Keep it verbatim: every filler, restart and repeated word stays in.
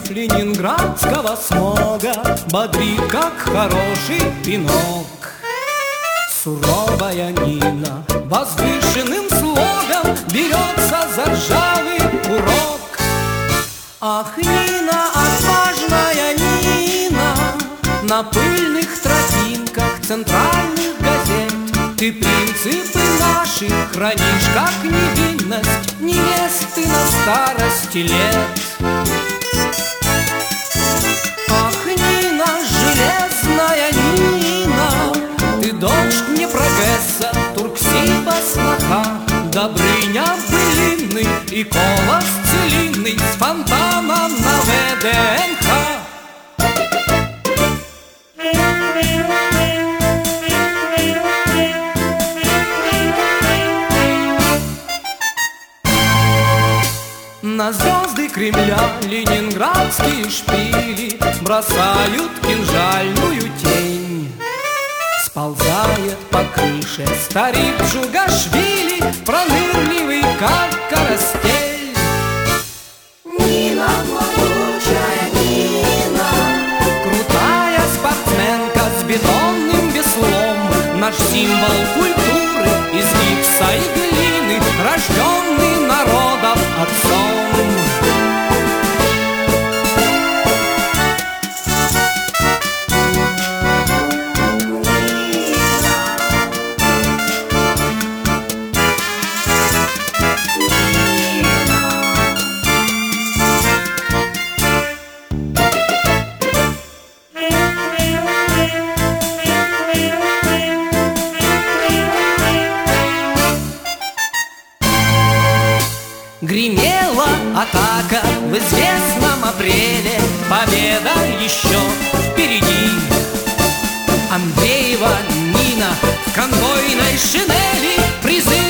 ленинградского смога бодрит, как хороший пинок. Суровая Нина возвышенным слогом берется за ржавый урок. Ах, Нина, отважная Нина, на пыльных тропинках центральных газет ты принципы наши хранишь, как невинность невесты на старости лет. Ах, Нина, железная Нина, ты дочь мне прогресса, Турксиба сноха, Добрыня былинный и колос целинный с фонтаном на ВДНХ. На звезды Кремля ленинградские шпили бросают кинжальную тень. Сползает по крыше старик Джугашвили, пронырливый, как карастель. Нина, могучая Нина, крутая спортсменка с бетонным веслом, наш символ культуры из гипса и глины, рожденный народом отцом. Гремела атака в известном апреле, победа еще впереди. Андреева Нина в конвойной шинели призыв